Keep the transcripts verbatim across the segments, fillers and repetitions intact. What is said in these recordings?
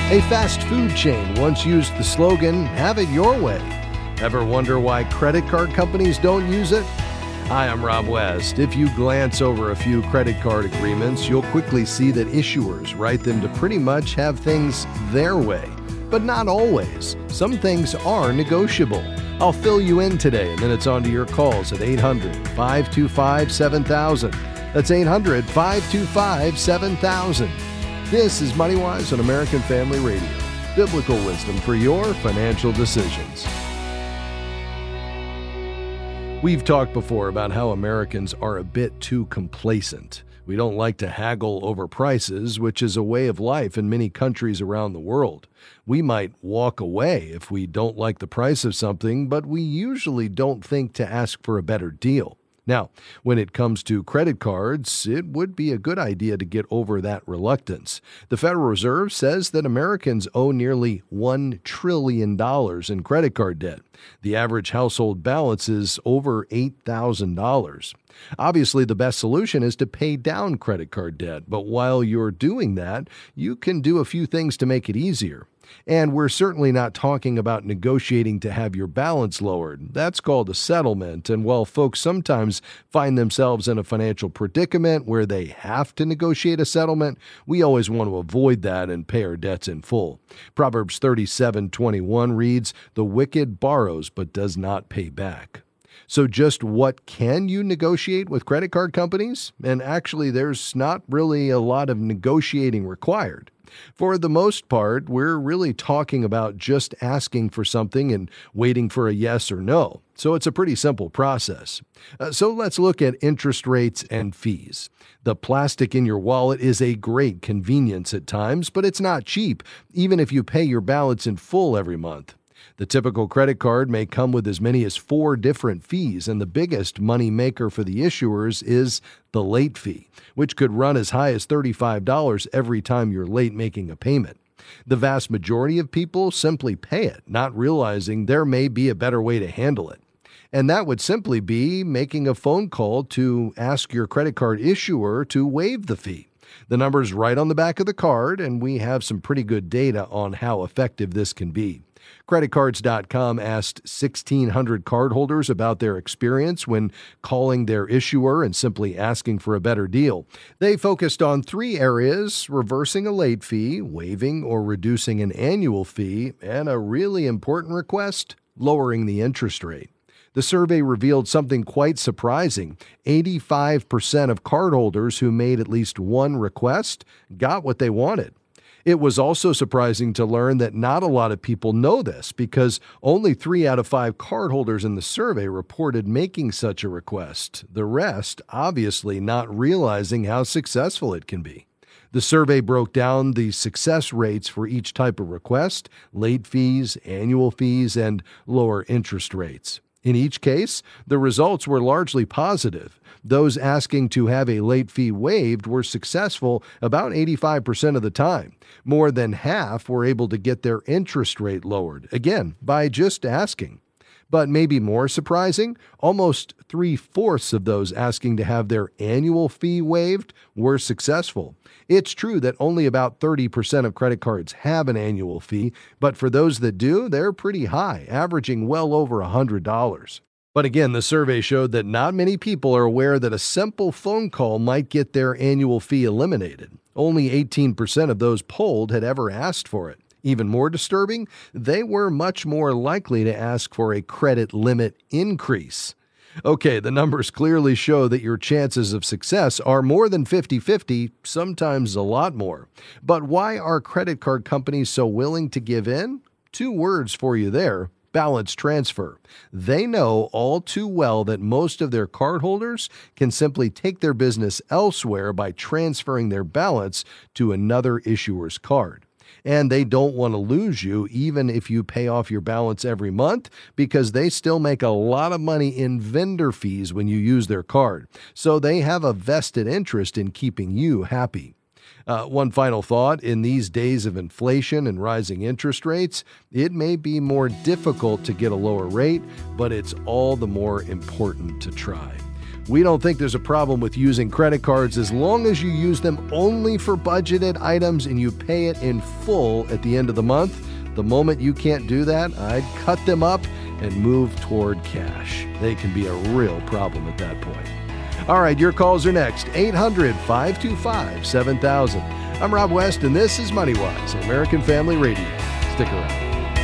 A fast food chain once used the slogan, "Have it your way." Ever wonder why credit card companies don't use it? Hi, I'm Rob West. If you glance over a few credit card agreements, you'll quickly see that issuers write them to pretty much have things their way. But not always. Some things are negotiable. I'll fill you in today, and then it's on to your calls at eight hundred, five two five, seven thousand. That's eight hundred, five two five, seven thousand. This is MoneyWise on American Family Radio. Biblical wisdom for your financial decisions. We've talked before about how Americans are a bit too complacent. We don't like to haggle over prices, which is a way of life in many countries around the world. We might walk away if we don't like the price of something, but we usually don't think to ask for a better deal. Now, when it comes to credit cards, it would be a good idea to get over that reluctance. The Federal Reserve says that Americans owe nearly one trillion dollars in credit card debt. The average household balance is over eight thousand dollars. Obviously, the best solution is to pay down credit card debt, but while you're doing that, you can do a few things to make it easier. And we're certainly not talking about negotiating to have your balance lowered. That's called a settlement. And while folks sometimes find themselves in a financial predicament where they have to negotiate a settlement, we always want to avoid that and pay our debts in full. Proverbs thirty-seven twenty-one reads, "The wicked borrows but does not pay back." So just what can you negotiate with credit card companies? And actually, there's not really a lot of negotiating required. For the most part, we're really talking about just asking for something and waiting for a yes or no. So it's a pretty simple process. Uh, so let's look at interest rates and fees. The plastic in your wallet is a great convenience at times, but it's not cheap, even if you pay your balance in full every month. The typical credit card may come with as many as four different fees, and the biggest money maker for the issuers is the late fee, which could run as high as thirty-five dollars every time you're late making a payment. The vast majority of people simply pay it, not realizing there may be a better way to handle it. And that would simply be making a phone call to ask your credit card issuer to waive the fee. The number's right on the back of the card, and we have some pretty good data on how effective this can be. Credit Cards dot com asked sixteen hundred cardholders about their experience when calling their issuer and simply asking for a better deal. They focused on three areas: reversing a late fee, waiving or reducing an annual fee, and a really important request, lowering the interest rate. The survey revealed something quite surprising. eighty-five percent of cardholders who made at least one request got what they wanted. It was also surprising to learn that not a lot of people know this, because only three out of five cardholders in the survey reported making such a request. The rest obviously not realizing how successful it can be. The survey broke down the success rates for each type of request: late fees, annual fees, and lower interest rates. In each case, the results were largely positive. Those asking to have a late fee waived were successful about eighty-five percent of the time. More than half were able to get their interest rate lowered, again, by just asking. But maybe more surprising, almost three-fourths of those asking to have their annual fee waived were successful. It's true that only about thirty percent of credit cards have an annual fee, but for those that do, they're pretty high, averaging well over one hundred dollars. But again, the survey showed that not many people are aware that a simple phone call might get their annual fee eliminated. Only eighteen percent of those polled had ever asked for it. Even more disturbing, they were much more likely to ask for a credit limit increase. Okay, the numbers clearly show that your chances of success are more than fifty-fifty, sometimes a lot more. But why are credit card companies so willing to give in? Two words for you there: balance transfer. They know all too well that most of their cardholders can simply take their business elsewhere by transferring their balance to another issuer's card. And they don't want to lose you even if you pay off your balance every month, because they still make a lot of money in vendor fees when you use their card. So they have a vested interest in keeping you happy. Uh, one final thought: in these days of inflation and rising interest rates, it may be more difficult to get a lower rate, but it's all the more important to try. We don't think there's a problem with using credit cards as long as you use them only for budgeted items and you pay it in full at the end of the month. The moment you can't do that, I'd cut them up and move toward cash. They can be a real problem at that point. All right, your calls are next. eight hundred, five two five, seven thousand. I'm Rob West, and this is MoneyWise on American Family Radio. Stick around.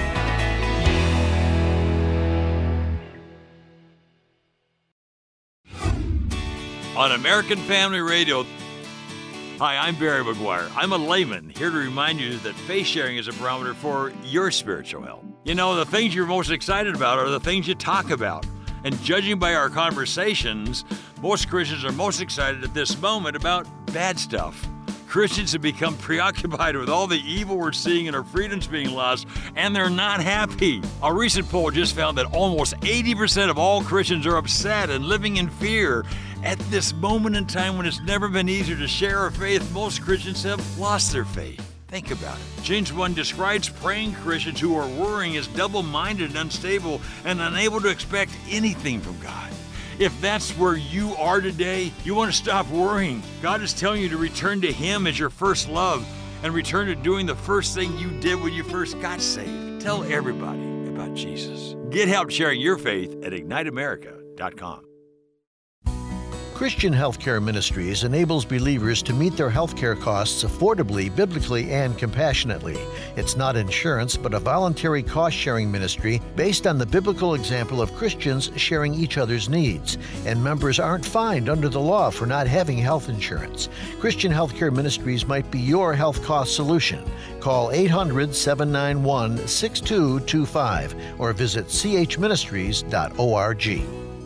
On American Family Radio. Hi, I'm Barry McGuire. I'm a layman here to remind you that faith sharing is a barometer for your spiritual health. You know, the things you're most excited about are the things you talk about. And judging by our conversations, most Christians are most excited at this moment about bad stuff. Christians have become preoccupied with all the evil we're seeing and our freedoms being lost, and they're not happy. A recent poll just found that almost eighty percent of all Christians are upset and living in fear. At this moment in time when it's never been easier to share our faith, most Christians have lost their faith. Think about it. James one describes praying Christians who are worrying as double-minded and unstable and unable to expect anything from God. If that's where you are today, you want to stop worrying. God is telling you to return to Him as your first love and return to doing the first thing you did when you first got saved. Tell everybody about Jesus. Get help sharing your faith at ignite america dot com. Christian Healthcare Ministries enables believers to meet their healthcare costs affordably, biblically, and compassionately. It's not insurance, but a voluntary cost-sharing ministry based on the biblical example of Christians sharing each other's needs. And members aren't fined under the law for not having health insurance. Christian Healthcare Ministries might be your health cost solution. Call eight hundred, seven nine one, six two two five or visit c h ministries dot org.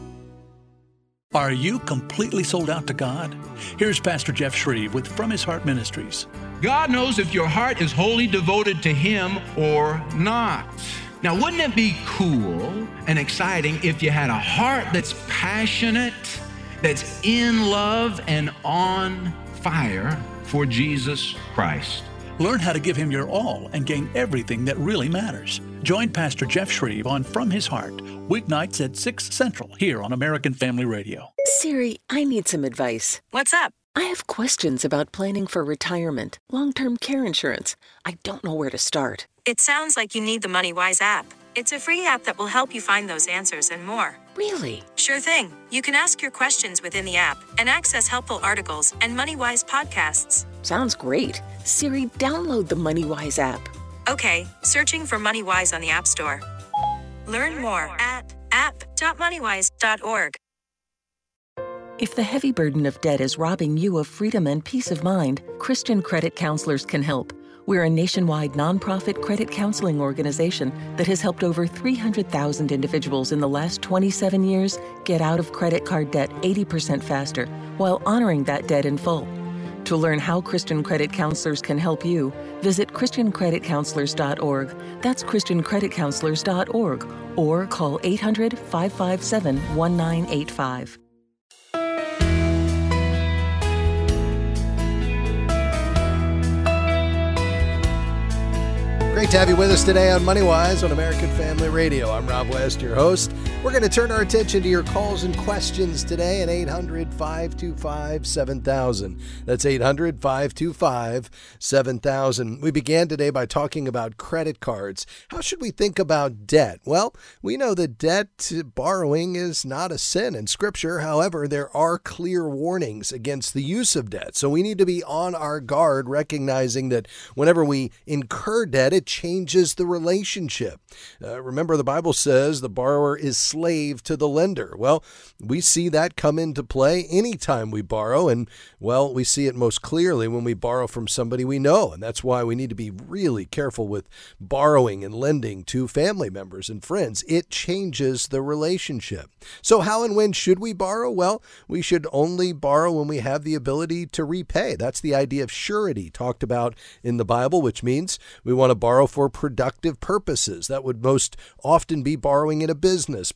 Are you completely sold out to God? Here's Pastor Jeff Shreve with From His Heart Ministries. God knows if your heart is wholly devoted to Him or not. Now, wouldn't it be cool and exciting if you had a heart that's passionate, that's in love and on fire for Jesus Christ? Learn how to give Him your all and gain everything that really matters. Join Pastor Jeff Shreve on From His Heart, weeknights at six Central here on American Family Radio. Siri, I need some advice. What's up? I have questions about planning for retirement, long-term care insurance. I don't know where to start. It sounds like you need the MoneyWise app. It's a free app that will help you find those answers and more. Really? Sure thing. You can ask your questions within the app and access helpful articles and MoneyWise podcasts. Sounds great. Siri, download the MoneyWise app. Okay, searching for MoneyWise on the App Store. Learn more at app dot moneywise dot org. If the heavy burden of debt is robbing you of freedom and peace of mind, Christian Credit Counselors can help. We're a nationwide nonprofit credit counseling organization that has helped over three hundred thousand individuals in the last twenty-seven years get out of credit card debt eighty percent faster while honoring that debt in full. To learn how Christian Credit Counselors can help you, visit christian credit counselors dot org. That's christian credit counselors dot org or call eight hundred, five five seven, one nine eight five. Great to have you with us today on MoneyWise on American Family Radio. I'm Rob West, your host. We're going to turn our attention to your calls and questions today at eight hundred, five two five, seven thousand. That's eight hundred, five two five, seven thousand. We began today by talking about credit cards. How should we think about debt? Well, we know that debt borrowing is not a sin in Scripture. However, there are clear warnings against the use of debt. So we need to be on our guard, recognizing that whenever we incur debt, it changes the relationship. Uh, remember, the Bible says the borrower is slave to the lender. Well, we see that come into play anytime we borrow, and, well, we see it most clearly when we borrow from somebody we know, and that's why we need to be really careful with borrowing and lending to family members and friends. It changes the relationship. So how and when should we borrow? Well, we should only borrow when we have the ability to repay. That's the idea of surety talked about in the Bible, which means we want to borrow for productive purposes. That would most often be borrowing in a business,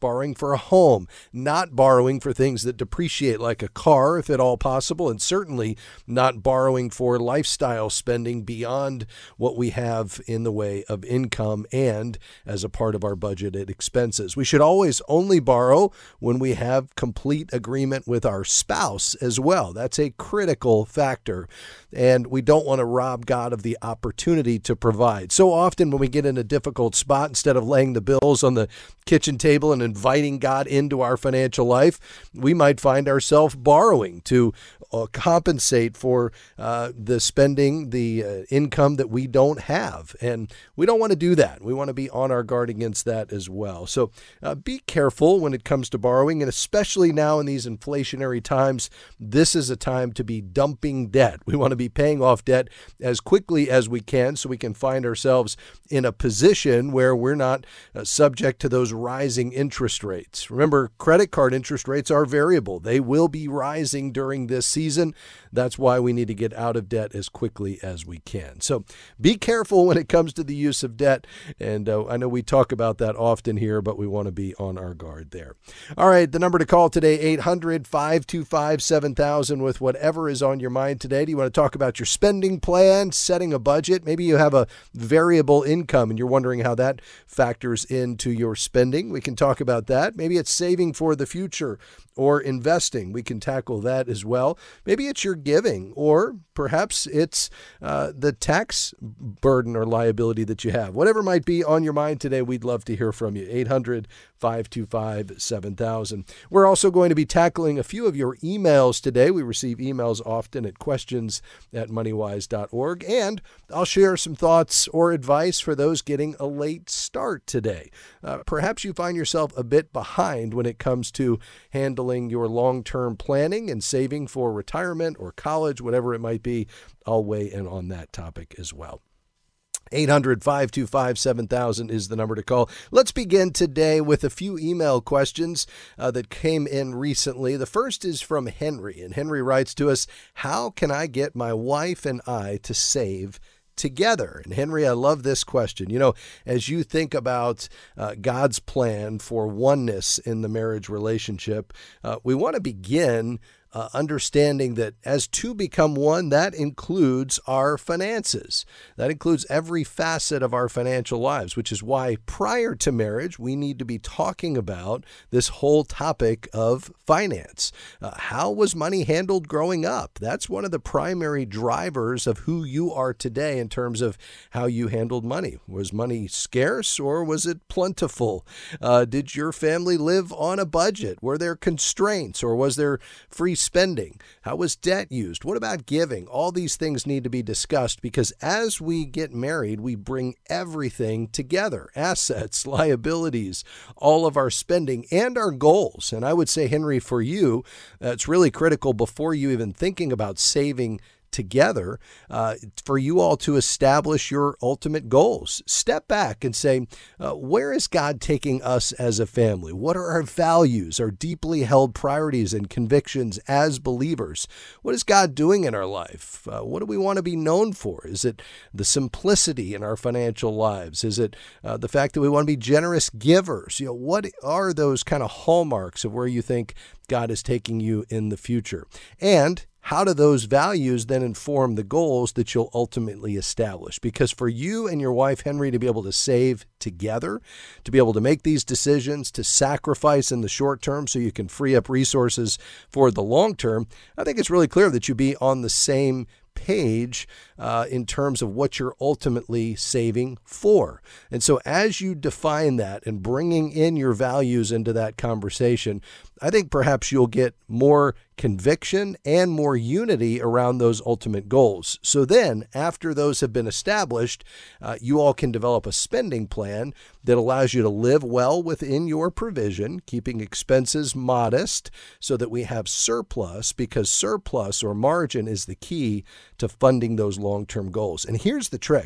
borrowing for a home, not borrowing for things that depreciate like a car, if at all possible, and certainly not borrowing for lifestyle spending beyond what we have in the way of income and as a part of our budgeted expenses. We should always only borrow when we have complete agreement with our spouse as well. That's a critical factor. And we don't want to rob God of the opportunity to provide. So often when we get in a difficult spot, instead of laying the bills on the kitchen table and inviting God into our financial life, we might find ourselves borrowing to uh, compensate for uh, the spending, the uh, income that we don't have. And we don't want to do that. We want to be on our guard against that as well. So uh, be careful when it comes to borrowing, and especially now in these inflationary times, this is a time to be dumping debt. We want to be paying off debt as quickly as we can so we can find ourselves in a position where we're not uh, subject to those rising interest rates. Remember, credit card interest rates are variable. They will be rising during this season. That's why we need to get out of debt as quickly as we can. So be careful when it comes to the use of debt. And uh, I know we talk about that often here, but we want to be on our guard there. All right, the number to call today, eight hundred, five two five, seven thousand, with whatever is on your mind today. Do you want to talk about your spending plan, setting a budget? Maybe you have a variable income and you're wondering how that factors into your spending. We can talk about that. Maybe it's saving for the future or investing. We can tackle that as well. Maybe it's your giving, or perhaps it's uh, the tax burden or liability that you have. Whatever might be on your mind today, we'd love to hear from you. eight hundred, five two five, seven thousand. We're also going to be tackling a few of your emails today. We receive emails often at questions at moneywise dot org, and I'll share some thoughts or advice for those getting a late start today. Uh, perhaps you find yourself a bit behind when it comes to handling your long-term planning and saving for retirement or college, whatever it might be. I'll weigh in on that topic as well. eight hundred, five two five, seven thousand is the number to call. Let's begin today with a few email questions uh, that came in recently. The first is from Henry, and Henry writes to us, "How can I get my wife and I to save together?" And Henry, I love this question. You know, as you think about uh, God's plan for oneness in the marriage relationship, uh, we want to begin Uh, understanding that as two become one, that includes our finances. That includes every facet of our financial lives, which is why prior to marriage, we need to be talking about this whole topic of finance. Uh, how was money handled growing up? That's one of the primary drivers of who you are today in terms of how you handled money. Was money scarce or was it plentiful? Uh, did your family live on a budget? Were there constraints or was there free spending? How was debt used? What about giving? All these things need to be discussed because as we get married, we bring everything together, assets, liabilities, all of our spending and our goals. And I would say, Henry, for you, uh, it's really critical before you even thinking about saving together, uh, for you all to establish your ultimate goals. Step back and say, uh, where is God taking us as a family? What are our values, our deeply held priorities and convictions as believers? What is God doing in our life? Uh, what do we want to be known for? Is it the simplicity in our financial lives? Is it uh, the fact that we want to be generous givers? You know, what are those kind of hallmarks of where you think God is taking you in the future? And how do those values then inform the goals that you'll ultimately establish? Because for you and your wife, Henry, to be able to save together, to be able to make these decisions, to sacrifice in the short term so you can free up resources for the long term, I think it's really clear that you be on the same page uh, in terms of what you're ultimately saving for. And so as you define that and bringing in your values into that conversation, I think perhaps you'll get more conviction and more unity around those ultimate goals. So then, after those have been established, uh, you all can develop a spending plan that allows you to live well within your provision, keeping expenses modest so that we have surplus, because surplus or margin is the key to funding those long-term goals. And here's the trick.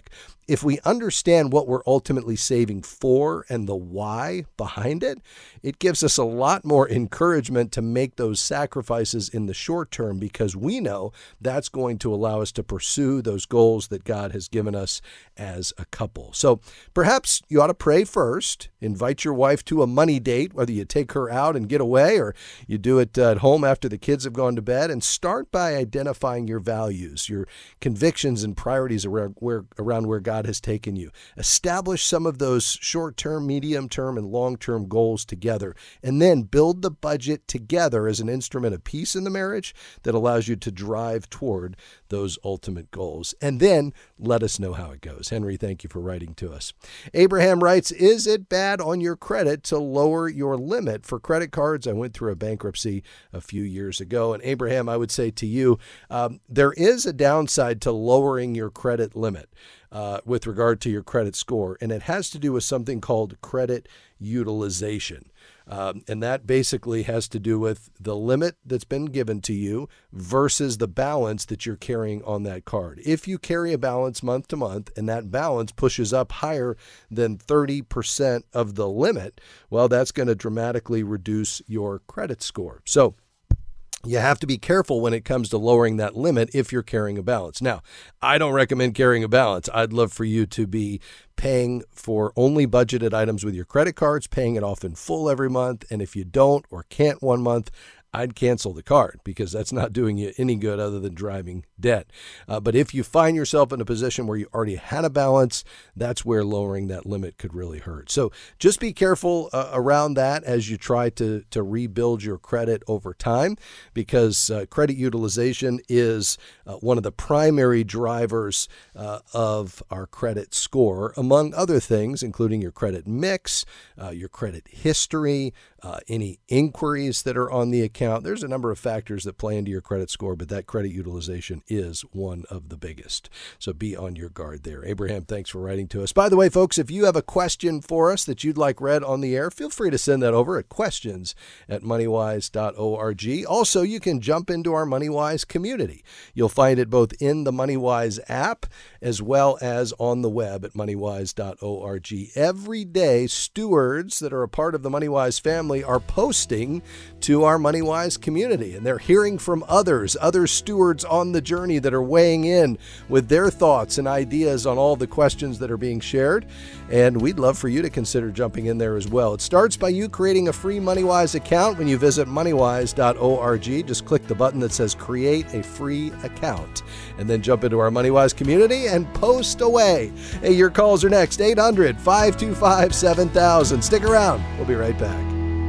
if we understand what we're ultimately saving for and the why behind it, it gives us a lot more encouragement to make those sacrifices in the short term, because we know that's going to allow us to pursue those goals that God has given us as a couple. So perhaps you ought to pray first, invite your wife to a money date, whether you take her out and get away or you do it at home after the kids have gone to bed, and start by identifying your values, your convictions and priorities around where, around where God has taken you. Establish some of those short-term, medium-term, and long-term goals together, and then build the budget together as an instrument of peace in the marriage that allows you to drive toward those ultimate goals. And then let us know how it goes. Henry, thank you for writing to us. Abraham writes, is it bad on your credit to lower your limit for credit cards? I went through a bankruptcy a few years ago. And Abraham, I would say to you, um, there is a downside to lowering your credit limit uh, with regard to your credit score. And it has to do with something called credit utilization. Um, and that basically has to do with the limit that's been given to you versus the balance that you're carrying on that card. If you carry a balance month to month and that balance pushes up higher than thirty percent of the limit, well, that's going to dramatically reduce your credit score. So you have to be careful when it comes to lowering that limit if you're carrying a balance. Now, I don't recommend carrying a balance. I'd love for you to be paying for only budgeted items with your credit cards, paying it off in full every month. And if you don't or can't one month, I'd cancel the card, because that's not doing you any good other than driving debt. Uh, but if you find yourself in a position where you already had a balance, that's where lowering that limit could really hurt. So just be careful uh, around that as you try to, to rebuild your credit over time, because uh, credit utilization is uh, one of the primary drivers uh, of our credit score, among other things, including your credit mix, uh, your credit history, uh, any inquiries that are on the account. There's a number of factors that play into your credit score, but that credit utilization is one of the biggest. So be on your guard there. Abraham, thanks for writing to us. By the way, folks, if you have a question for us that you'd like read on the air, feel free to send that over at questions at moneywise dot org. Also, you can jump into our MoneyWise community. You'll find it both in the MoneyWise app as well as on the web at moneywise dot org. Every day, stewards that are a part of the MoneyWise family are posting to our MoneyWise community, and they're hearing from others, other stewards on the journey that are weighing in with their thoughts and ideas on all the questions that are being shared. And we'd love for you to consider jumping in there as well. It starts by you creating a free MoneyWise account when you visit moneywise dot org. Just click the button that says create a free account, and then jump into our MoneyWise community and post away. Hey, your calls are next. eight hundred, five two five, seven thousand. Stick around. We'll be right back.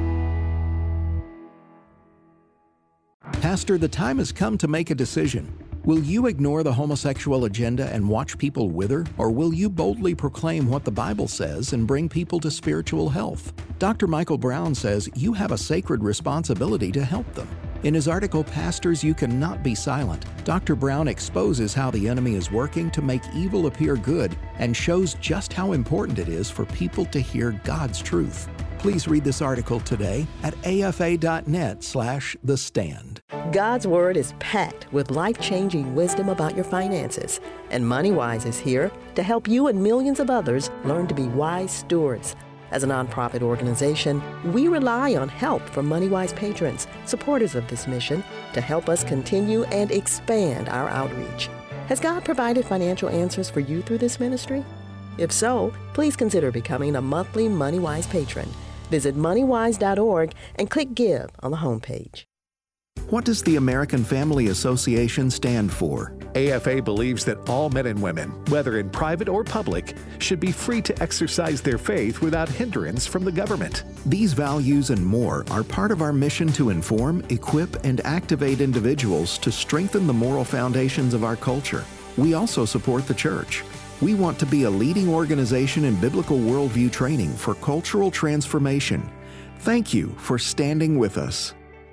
Pastor, the time has come to make a decision. Will you ignore the homosexual agenda and watch people wither, or will you boldly proclaim what the Bible says and bring people to spiritual health? Doctor Michael Brown says you have a sacred responsibility to help them. In his article, Pastors, You Cannot Be Silent, Doctor Brown exposes how the enemy is working to make evil appear good and shows just how important it is for people to hear God's truth. Please read this article today at afa.net slash the stand. God's Word is packed with life-changing wisdom about your finances, and MoneyWise is here to help you and millions of others learn to be wise stewards. As a nonprofit organization, we rely on help from MoneyWise patrons, supporters of this mission, to help us continue and expand our outreach. Has God provided financial answers for you through this ministry? If so, please consider becoming a monthly MoneyWise patron. Visit moneywise dot org and click Give on the homepage. What does the American Family Association stand for? A F A believes that all men and women, whether in private or public, should be free to exercise their faith without hindrance from the government. These values and more are part of our mission to inform, equip, and activate individuals to strengthen the moral foundations of our culture. We also support the church. We want to be a leading organization in biblical worldview training for cultural transformation. Thank you for standing with us.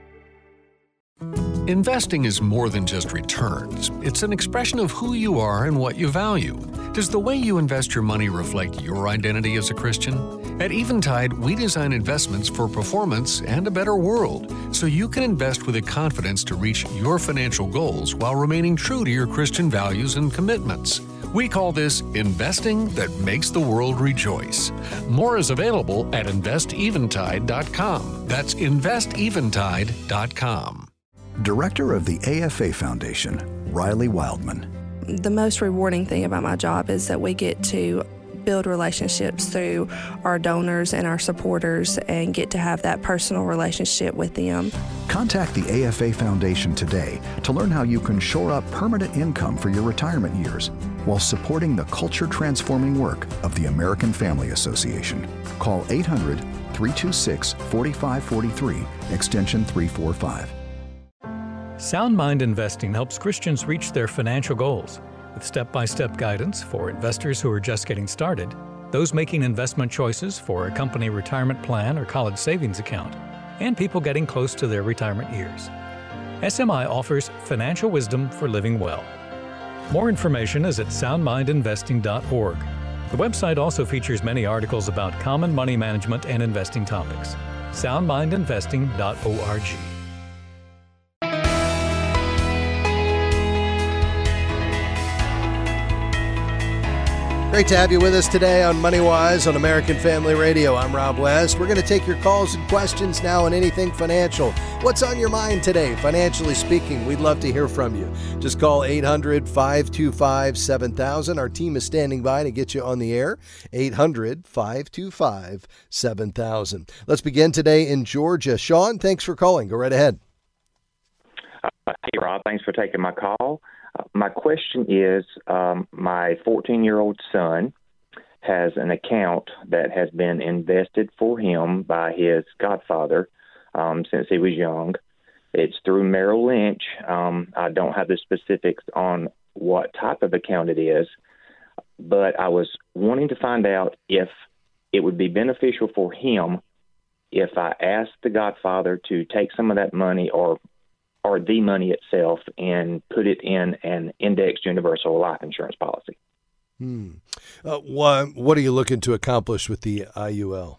Investing is more than just returns. It's an expression of who you are and what you value. Does the way you invest your money reflect your identity as a Christian? At Eventide, we design investments for performance and a better world, so you can invest with the confidence to reach your financial goals while remaining true to your Christian values and commitments. We call this investing that makes the world rejoice. More is available at invest eventide dot com. That's invest eventide dot com. Director of the A F A Foundation, Riley Wildman. The most rewarding thing about my job is that we get to build relationships through our donors and our supporters and get to have that personal relationship with them. Contact the A F A Foundation today to learn how you can shore up permanent income for your retirement years while supporting the culture-transforming work of the American Family Association. Call eight hundred, three two six, four five four three, extension three forty-five. Sound Mind Investing helps Christians reach their financial goals with step-by-step guidance for investors who are just getting started, those making investment choices for a company retirement plan or college savings account, and people getting close to their retirement years. S M I offers financial wisdom for living well. More information is at sound mind investing dot org. The website also features many articles about common money management and investing topics. sound mind investing dot org. Great to have you with us today on MoneyWise on American Family Radio. I'm Rob West. We're going to take your calls and questions now on anything financial. What's on your mind today, financially speaking? We'd love to hear from you. Just call eight hundred, five two five, seven thousand. Our team is standing by to get you on the air. eight hundred, five two five, seven thousand. Let's begin today in Georgia. Sean, thanks for calling. Go right ahead. Uh, hey, Rob. Thanks for taking my call. Uh, my question is, um, my fourteen-year-old son has an account that has been invested for him by his godfather um, since he was young. It's through Merrill Lynch. Um, I don't have the specifics on what type of account it is, but I was wanting to find out if it would be beneficial for him if I asked the godfather to take some of that money or or the money itself and put it in an indexed universal life insurance policy. Hmm. Uh, what, what are you looking to accomplish with the I U L?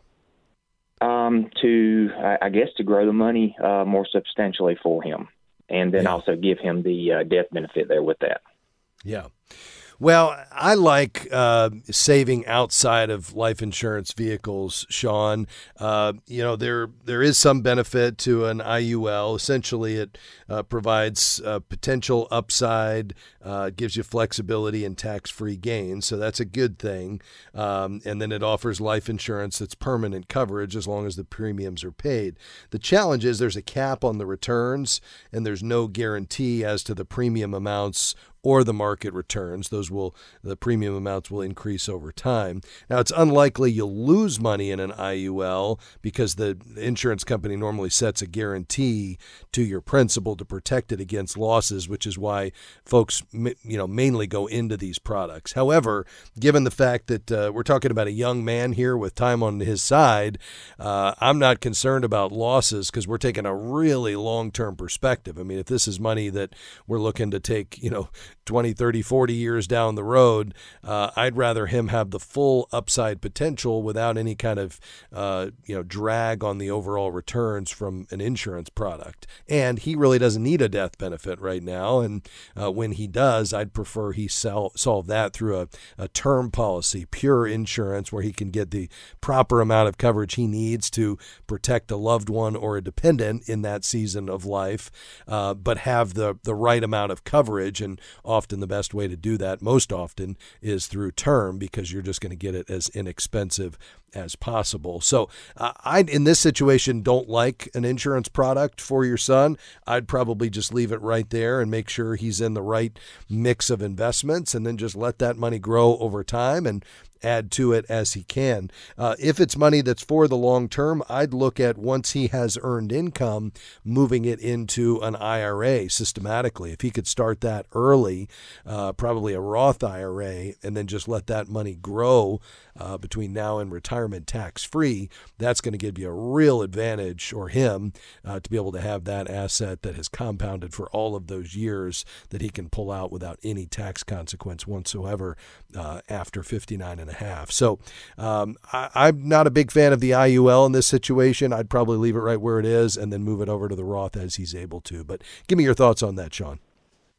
Um, to, I, I guess, to grow the money uh, more substantially for him, and then yeah. also give him the uh, death benefit there with that. Yeah. Well, I like uh, saving outside of life insurance vehicles, Sean. Uh, you know, there there is some benefit to an I U L. Essentially, it uh, provides uh, potential upside, uh, gives you flexibility and tax-free gains, so that's a good thing. Um, and then it offers life insurance that's permanent coverage as long as the premiums are paid. The challenge is there's a cap on the returns, and there's no guarantee as to the premium amounts or the market returns. Those will, the premium amounts will increase over time. Now, it's unlikely you'll lose money in an I U L because the insurance company normally sets a guarantee to your principal to protect it against losses, which is why folks, you know, mainly go into these products. However, given the fact that uh, we're talking about a young man here with time on his side, uh, I'm not concerned about losses because we're taking a really long-term perspective. I mean, if this is money that we're looking to take, you know, twenty, thirty, forty years down the road, uh, I'd rather him have the full upside potential without any kind of, uh, you know, drag on the overall returns from an insurance product. And he really doesn't need a death benefit right now. And uh, when he does, I'd prefer he sell, solve that through a, a term policy, pure insurance, where he can get the proper amount of coverage he needs to protect a loved one or a dependent in that season of life, uh, but have the, the right amount of coverage. And often the best way to do that, most often, is through term, because you're just going to get it as inexpensive as possible. So uh, I, in this situation, don't like an insurance product for your son. I'd probably just leave it right there and make sure he's in the right mix of investments, and then just let that money grow over time and add to it as he can. Uh, if it's money that's for the long term, I'd look at, once he has earned income, moving it into an I R A systematically. If he could start that early, uh, probably a Roth I R A, and then just let that money grow uh, between now and retirement tax-free, that's going to give you a real advantage, or him, uh, to be able to have that asset that has compounded for all of those years that he can pull out without any tax consequence whatsoever uh, after fifty-nine and a half. So um, I, I'm not a big fan of the I U L in this situation. I'd probably leave it right where it is and then move it over to the Roth as he's able to. But give me your thoughts on that, Sean.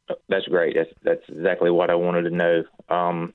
That's great. That's that's exactly what I wanted to know. Um,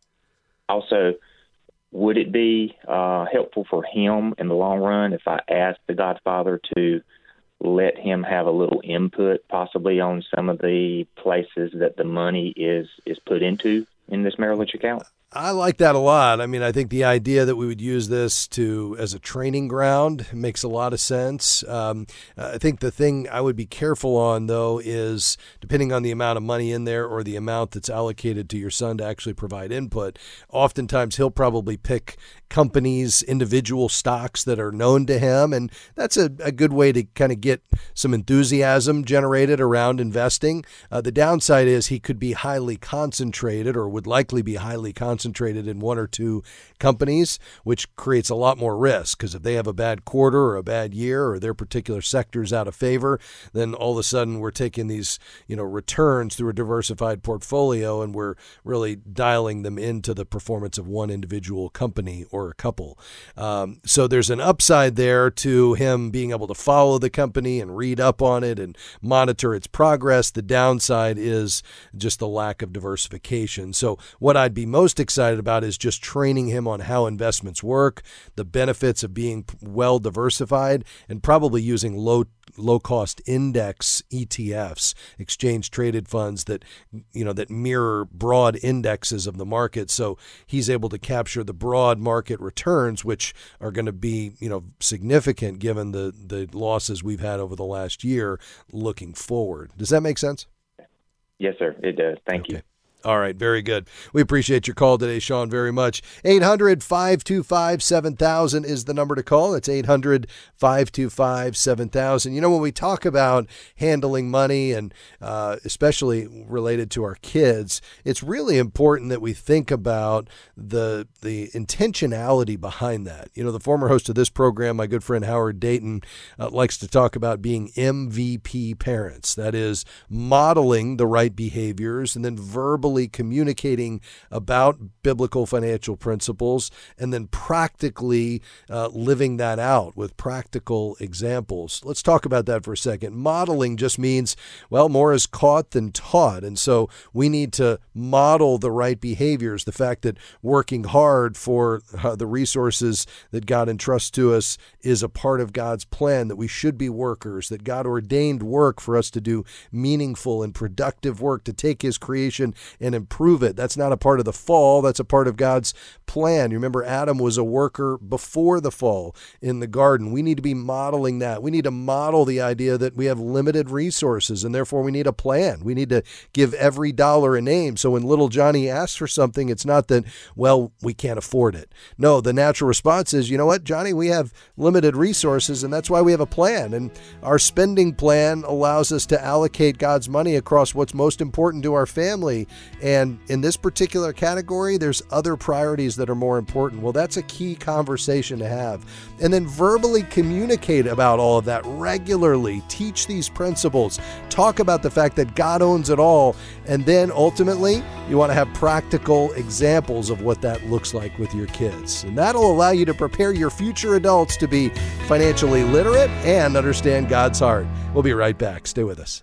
also, would it be uh, helpful for him in the long run if I asked the Godfather to let him have a little input, possibly on some of the places that the money is is put into in this Merrill Lynch account? I like that a lot. I mean, I think the idea that we would use this to as a training ground makes a lot of sense. Um, I think the thing I would be careful on, though, is depending on the amount of money in there or the amount that's allocated to your son to actually provide input, oftentimes he'll probably pick companies, individual stocks that are known to him. And that's a, a good way to kind of get some enthusiasm generated around investing. Uh, the downside is he could be highly concentrated or would likely be highly concentrated concentrated in one or two companies, which creates a lot more risk, because if they have a bad quarter or a bad year or their particular sector's out of favor, then all of a sudden we're taking these, you know, returns through a diversified portfolio and we're really dialing them into the performance of one individual company or a couple. Um, so there's an upside there to him being able to follow the company and read up on it and monitor its progress. The downside is just the lack of diversification. So what I'd be most excited about is just training him on how investments work, the benefits of being well diversified, and probably using low low cost index E T Fs, exchange traded funds that, you know, that mirror broad indexes of the market. So he's able to capture the broad market returns, which are going to be, you know, significant given the, the losses we've had over the last year looking forward. Does that make sense? Yes, sir. It does. Thank okay. you. All right, very good. We appreciate your call today, Sean, very much. eight hundred, five two five, seven thousand is the number to call. It's eight hundred, five two five, seven thousand. You know, when we talk about handling money and uh, especially related to our kids, it's really important that we think about the the intentionality behind that. You know, the former host of this program, my good friend Howard Dayton, uh, likes to talk about being M V P parents. That is, modeling the right behaviors and then verbally communicating about biblical financial principles and then practically uh, living that out with practical examples. Let's talk about that for a second. Modeling just means, well, more is caught than taught. And so we need to model the right behaviors. The fact that working hard for uh, the resources that God entrusts to us is a part of God's plan, that we should be workers, that God ordained work for us to do meaningful and productive work, to take his creation and improve it. That's not a part of the fall. That's a part of God's plan. You remember Adam was a worker before the fall in the garden. We need to be modeling that. We need to model the idea that we have limited resources and therefore we need a plan. We need to give every dollar a name. So when little Johnny asks for something, it's not that, well, we can't afford it. No, the natural response is, you know what, Johnny, we have limited resources and that's why we have a plan. And our spending plan allows us to allocate God's money across what's most important to our family. And in this particular category, there's other priorities that are more important. Well, that's a key conversation to have. And then verbally communicate about all of that regularly. Teach these principles. Talk about the fact that God owns it all. And then ultimately, you want to have practical examples of what that looks like with your kids. And that'll allow you to prepare your future adults to be financially literate and understand God's heart. We'll be right back. Stay with us.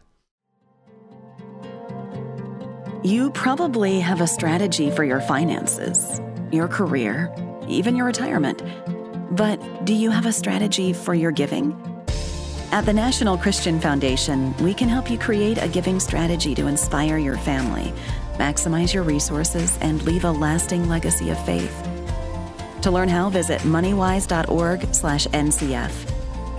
You probably have a strategy for your finances, your career, even your retirement. But do you have a strategy for your giving? At the National Christian Foundation, we can help you create a giving strategy to inspire your family, maximize your resources, and leave a lasting legacy of faith. To learn how, visit moneywise.org slash NCF.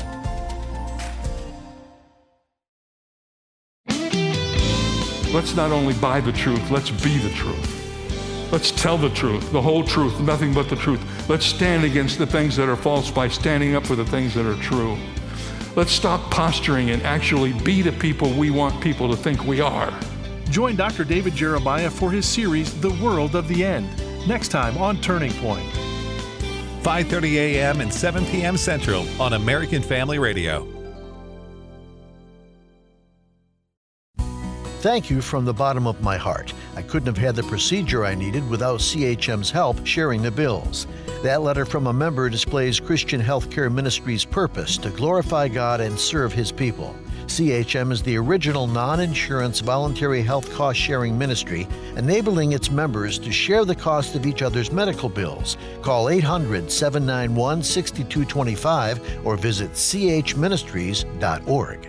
Let's not only buy the truth, let's be the truth. Let's tell the truth, the whole truth, nothing but the truth. Let's stand against the things that are false by standing up for the things that are true. Let's stop posturing and actually be the people we want people to think we are. Join Doctor David Jeremiah for his series, The World of the End, next time on Turning Point. five thirty a.m. and seven p.m. Central on American Family Radio. Thank you from the bottom of my heart. I couldn't have had the procedure I needed without C H M's help sharing the bills. That letter from a member displays Christian Healthcare Ministries' purpose to glorify God and serve His people. C H M is the original non-insurance voluntary health cost-sharing ministry, enabling its members to share the cost of each other's medical bills. Call eight hundred, seven nine one, six two two five or visit c h ministries dot org.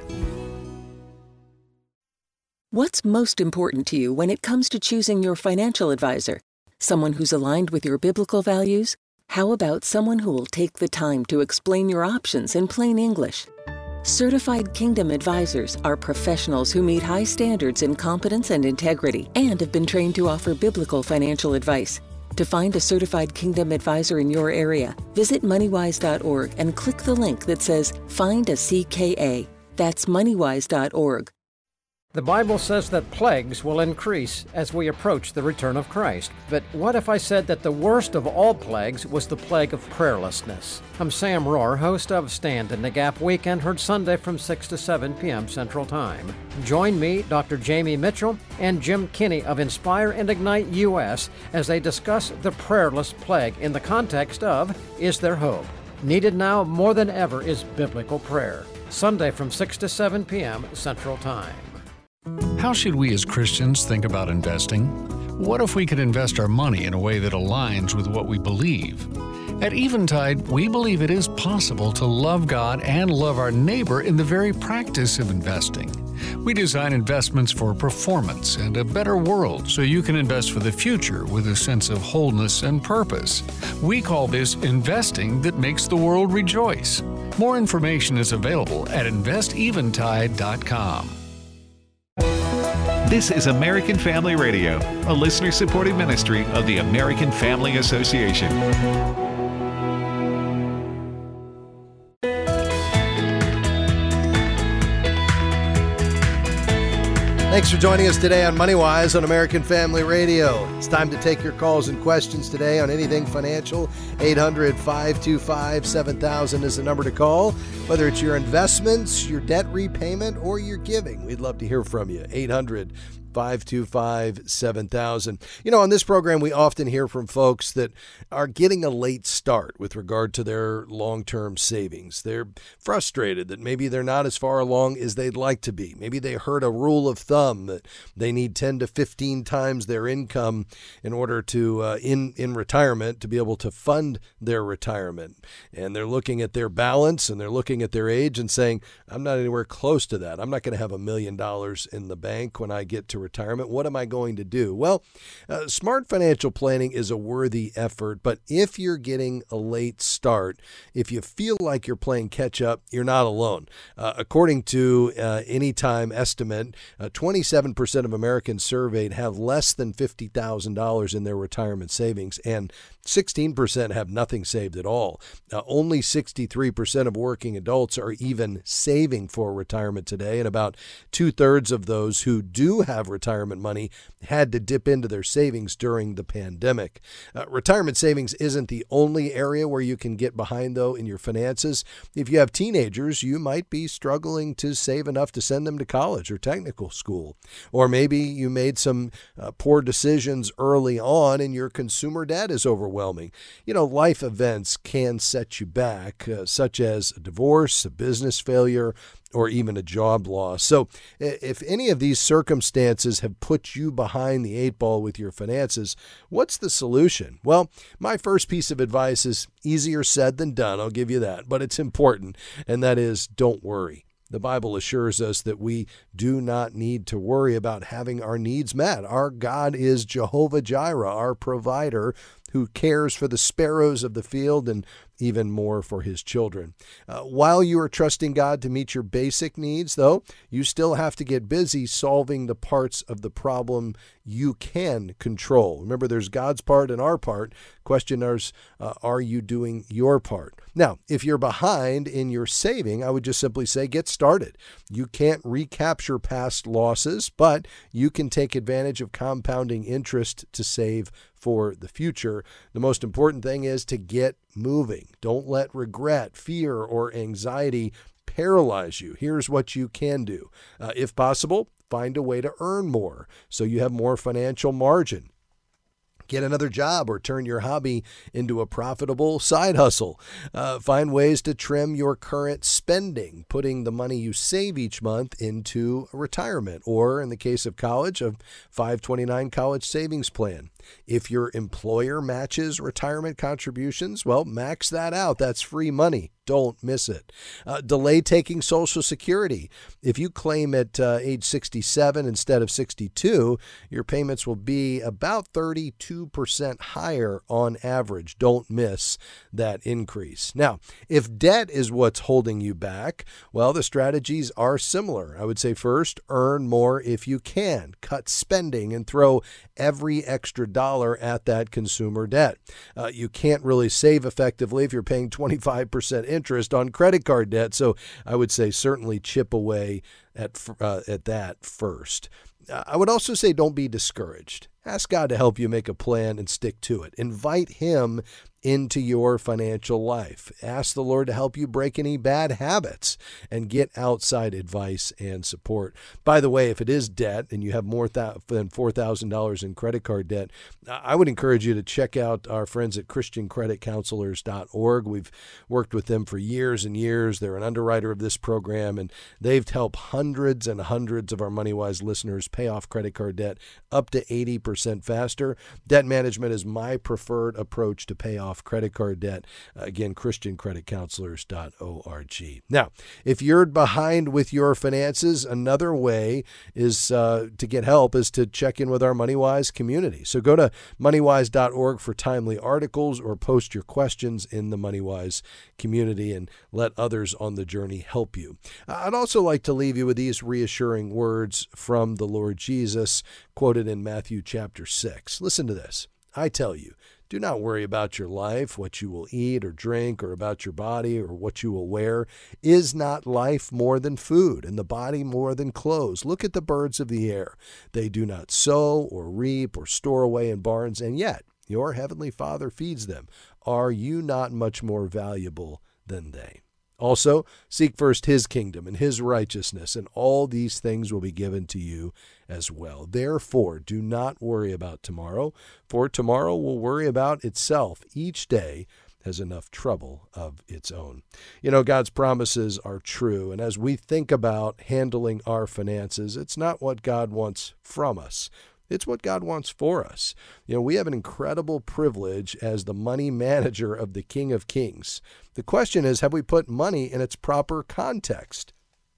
What's most important to you when it comes to choosing your financial advisor? Someone who's aligned with your biblical values? How about someone who will take the time to explain your options in plain English? Certified Kingdom Advisors are professionals who meet high standards in competence and integrity and have been trained to offer biblical financial advice. To find a Certified Kingdom Advisor in your area, visit moneywise dot org and click the link that says Find a C K A. That's moneywise dot org. The Bible says that plagues will increase as we approach the return of Christ. But what if I said that the worst of all plagues was the plague of prayerlessness? I'm Sam Rohr, host of Stand in the Gap Weekend, heard Sunday from six to seven p.m. Central Time. Join me, Doctor Jamie Mitchell, and Jim Kinney of Inspire and Ignite U S as they discuss the prayerless plague in the context of Is There Hope? Needed now more than ever is biblical prayer. Sunday from six to seven p.m. Central Time. How should we as Christians think about investing? What if we could invest our money in a way that aligns with what we believe? At Eventide, we believe it is possible to love God and love our neighbor in the very practice of investing. We design investments for performance and a better world so you can invest for the future with a sense of wholeness and purpose. We call this investing that makes the world rejoice. More information is available at invest eventide dot com. This is American Family Radio, a listener-supported ministry of the American Family Association. Thanks for joining us today on MoneyWise on American Family Radio. It's time to take your calls and questions today on anything financial. eight hundred, five two five, seven thousand is the number to call. Whether it's your investments, your debt repayment, or your giving, we'd love to hear from you. eight hundred, five two five, seven thousand. You know, on this program, we often hear from folks that are getting a late start with regard to their long-term savings. They're frustrated that maybe they're not as far along as they'd like to be. Maybe they heard a rule of thumb that they need ten to fifteen times their income in order to, uh, in, in retirement, to be able to fund their retirement. And they're looking at their balance and they're looking at their age and saying, I'm not anywhere close to that. I'm not going to have a million dollars in the bank when I get to retirement. What am I going to do? Well, uh, smart financial planning is a worthy effort, but if you're getting a late start, if you feel like you're playing catch up, you're not alone. Uh, according to uh, Anytime estimate, uh, twenty-seven percent of Americans surveyed have less than fifty thousand dollars in their retirement savings, and sixteen percent have nothing saved at all. Uh, only sixty-three percent of working adults are even saving for retirement today, and about two-thirds of those who do have retirement money had to dip into their savings during the pandemic. Uh, retirement savings isn't the only area where you can get behind, though, in your finances. If you have teenagers, you might be struggling to save enough to send them to college or technical school. Or maybe you made some uh, poor decisions early on and your consumer debt is overwhelming. You know, life events can set you back, uh, such as a divorce, a business failure, or even a job loss. So if any of these circumstances have put you behind the eight ball with your finances, what's the solution? Well, my first piece of advice is easier said than done. I'll give you that, but it's important, and that is don't worry. The Bible assures us that we do not need to worry about having our needs met. Our God is Jehovah Jireh, our provider, who cares for the sparrows of the field and even more for his children. Uh, while you are trusting God to meet your basic needs, though, you still have to get busy solving the parts of the problem you can control. Remember, there's God's part and our part. Question is, uh, are you doing your part? Now, if you're behind in your saving, I would just simply say get started. You can't recapture past losses, but you can take advantage of compounding interest to save for the future. The most important thing is to get moving. Don't let regret, fear, or anxiety paralyze you. Here's what you can do. Uh, if possible, find a way to earn more so you have more financial margin. Get another job or turn your hobby into a profitable side hustle. Uh, find ways to trim your current spending, putting the money you save each month into retirement, or in the case of college, a five twenty-nine college savings plan. If your employer matches retirement contributions, well, max that out. That's free money. Don't miss it. Uh, delay taking Social Security. If you claim at uh, age sixty-seven instead of sixty-two, your payments will be about thirty-two percent higher on average. Don't miss that increase. Now, if debt is what's holding you back, well, the strategies are similar. I would say first, earn more if you can. Cut spending and throw every extra dollar at that consumer debt. Uh, you can't really save effectively if you're paying twenty-five percent interest on credit card debt. So I would say certainly chip away at uh, at that first. I would also say don't be discouraged. Ask God to help you make a plan and stick to it. Invite Him into your financial life. Ask the Lord to help you break any bad habits and get outside advice and support. By the way, if it is debt and you have more th- than four thousand dollars in credit card debt, I would encourage you to check out our friends at Christian Credit Counselors dot org. We've worked with them for years and years. They're an underwriter of this program, and they've helped hundreds and hundreds of our MoneyWise listeners pay off credit card debt up to eighty percent faster. Debt management is my preferred approach to pay off credit card debt. Uh, again, Christian Credit Counselors dot org. Now, if you're behind with your finances, another way is uh, to get help is to check in with our MoneyWise community. So go to MoneyWise dot org for timely articles or post your questions in the MoneyWise community and let others on the journey help you. I'd also like to leave you with these reassuring words from the Lord Jesus, quoted in Matthew chapter six. Listen to this. I tell you, do not worry about your life, what you will eat or drink, or about your body, or what you will wear. Is not life more than food, and the body more than clothes? Look at the birds of the air. They do not sow or reap or store away in barns, and yet your heavenly Father feeds them. Are you not much more valuable than they? Also, seek first His kingdom and His righteousness, and all these things will be given to you as well. Therefore, do not worry about tomorrow, for tomorrow will worry about itself. Each day has enough trouble of its own. You know, God's promises are true, and as we think about handling our finances, it's not what God wants from us. It's what God wants for us. You know, we have an incredible privilege as the money manager of the King of Kings. The question is, have we put money in its proper context?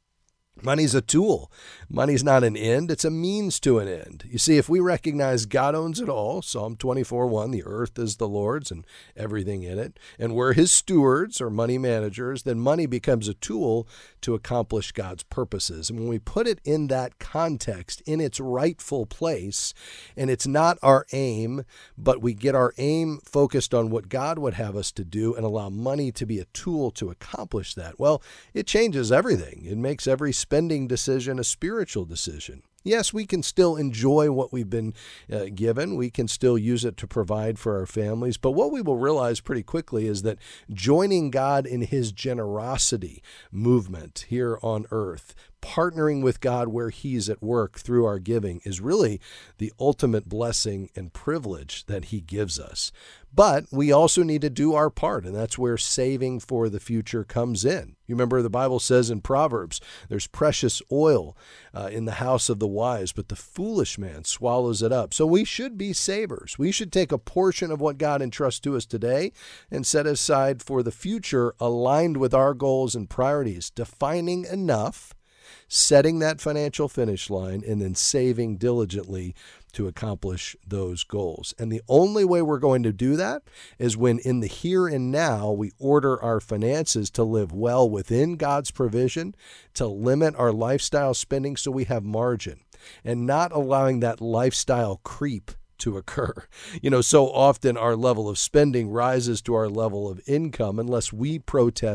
Money's a tool. Money's not an end. It's a means to an end. You see, if we recognize God owns it all, Psalm twenty-four one, the earth is the Lord's and everything in it, and we're His stewards or money managers, then money becomes a tool to accomplish God's purposes. And when we put it in that context, in its rightful place, and it's not our aim, but we get our aim focused on what God would have us to do and allow money to be a tool to accomplish that, well, it changes everything. It makes every spending decision a spiritual decision. Yes, we can still enjoy what we've been uh, given. We can still use it to provide for our families. But what we will realize pretty quickly is that joining God in His generosity movement here on earth, partnering with God where He's at work through our giving, is really the ultimate blessing and privilege that He gives us. But we also need to do our part, and that's where saving for the future comes in. You remember the Bible says in Proverbs, there's precious oil uh, in the house of the wise, but the foolish man swallows it up. So we should be savers. We should take a portion of what God entrusts to us today and set aside for the future aligned with our goals and priorities, defining enough, setting that financial finish line, and then saving diligently to accomplish those goals. And the only way we're going to do that is when in the here and now we order our finances to live well within God's provision, to limit our lifestyle spending so we have margin, and not allowing that lifestyle creep to occur. You know, so often our level of spending rises to our level of income unless we protest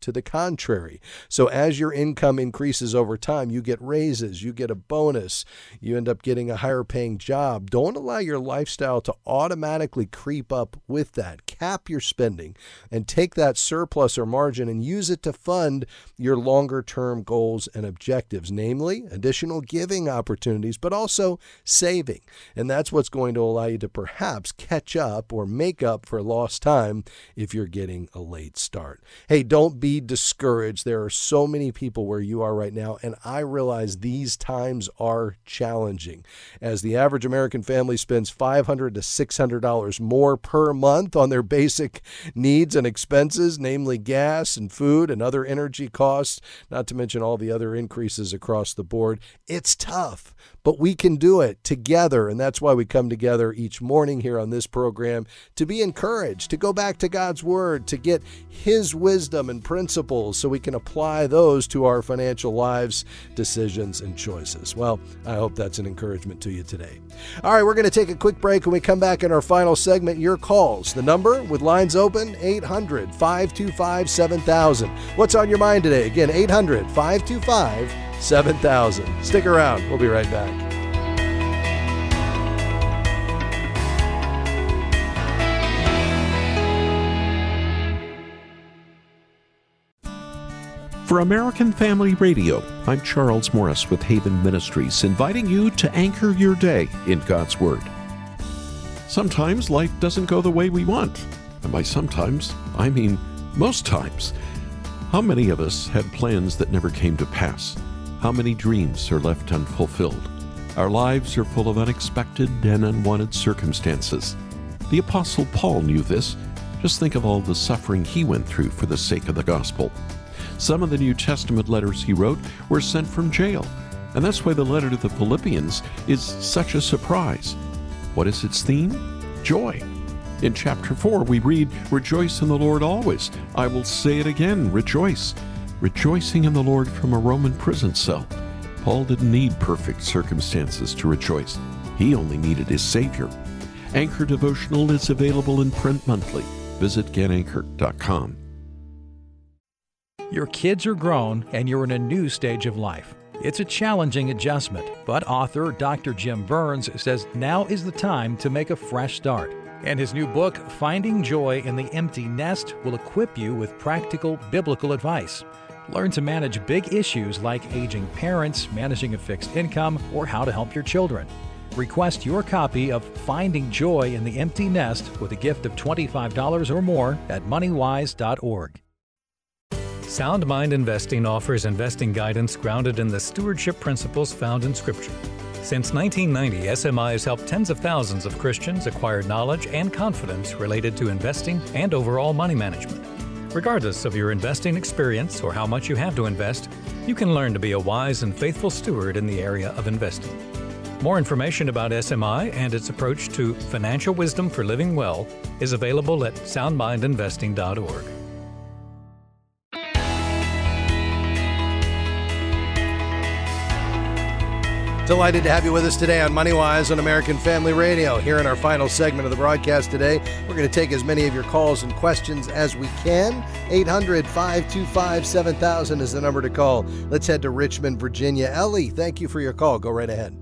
to the contrary. So as your income increases over time, you get raises, you get a bonus, you end up getting a higher paying job. Don't allow your lifestyle to automatically creep up with that. Cap your spending and take that surplus or margin and use it to fund your longer term goals and objectives, namely additional giving opportunities, but also saving. And that's what's going to allow you to perhaps catch up or make up for lost time if you're getting a late start. Hey, don't be discouraged. There are so many people where you are right now, and I realize these times are challenging. As the average American family spends five hundred dollars to six hundred dollars more per month on their basic needs and expenses, namely gas and food and other energy costs, not to mention all the other increases across the board. It's tough, but we can do it together, and that's why we come together each morning here on this program to be encouraged, to go back to God's Word, to get His wisdom and principles so we can apply those to our financial lives, decisions, and choices. Well, I hope that's an encouragement to you today. All right, we're going to take a quick break. When we come back in our final segment, your calls. The number with lines open, eight hundred, five two five, seven thousand. What's on your mind today? Again, eight hundred, five two five, seven thousand. Stick around. We'll be right back. For American Family Radio, I'm Charles Morris with Haven Ministries, inviting you to anchor your day in God's Word. Sometimes life doesn't go the way we want. And by sometimes, I mean most times. How many of us had plans that never came to pass? How many dreams are left unfulfilled? Our lives are full of unexpected and unwanted circumstances. The Apostle Paul knew this. Just think of all the suffering he went through for the sake of the gospel. Some of the New Testament letters he wrote were sent from jail, and that's why the letter to the Philippians is such a surprise. What is its theme? Joy. In chapter four, we read, "Rejoice in the Lord always. I will say it again, rejoice." Rejoicing in the Lord from a Roman prison cell. Paul didn't need perfect circumstances to rejoice. He only needed his Savior. Anchor Devotional is available in print monthly. Visit get anchor dot com. Your kids are grown and you're in a new stage of life. It's a challenging adjustment, but author Doctor Jim Burns says now is the time to make a fresh start. And his new book, Finding Joy in the Empty Nest, will equip you with practical biblical advice. Learn to manage big issues like aging parents, managing a fixed income, or how to help your children. Request your copy of Finding Joy in the Empty Nest with a gift of twenty-five dollars or more at money wise dot org. Sound Mind Investing offers investing guidance grounded in the stewardship principles found in Scripture. Since nineteen ninety, S M I has helped tens of thousands of Christians acquire knowledge and confidence related to investing and overall money management. Regardless of your investing experience or how much you have to invest, you can learn to be a wise and faithful steward in the area of investing. More information about S M I and its approach to financial wisdom for living well is available at sound mind investing dot org. Delighted to have you with us today on MoneyWise on American Family Radio. Here in our final segment of the broadcast today, we're going to take as many of your calls and questions as we can. eight hundred, five two five, seven thousand is the number to call. Let's head to Richmond, Virginia. Ellie, thank you for your call. Go right ahead.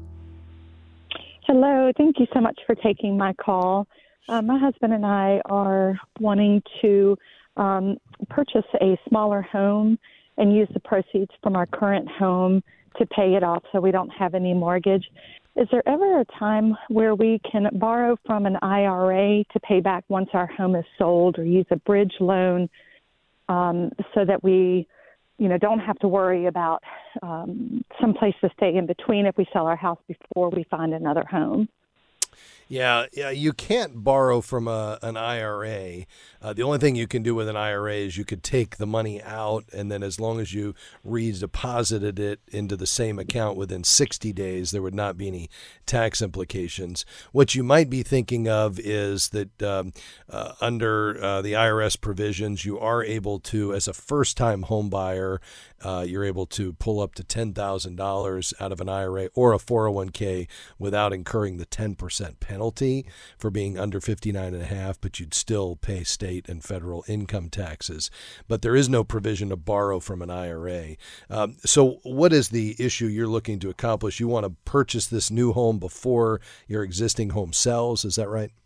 Hello. Thank you so much for taking my call. Uh, my husband and I are wanting to um, purchase a smaller home and use the proceeds from our current home to pay it off so we don't have any mortgage. Is there ever a time where we can borrow from an I R A to pay back once our home is sold, or use a bridge loan um, so that we, you know, don't have to worry about um, some place to stay in between if we sell our house before we find another home? Yeah, yeah, you can't borrow from a, an I R A. Uh, the only thing you can do with an I R A is you could take the money out, and then as long as you redeposited it into the same account within sixty days, there would not be any tax implications. What you might be thinking of is that um, uh, under uh, the I R S provisions, you are able to, as a first-time home buyer, uh, you're able to pull up to ten thousand dollars out of an I R A or a four oh one k without incurring the ten percent penalty. penalty for being under fifty-nine and a half, but you'd still pay state and federal income taxes. But there is no provision to borrow from an I R A. Um, so what is the issue you're looking to accomplish? You want to purchase this new home before your existing home sells. Is that right?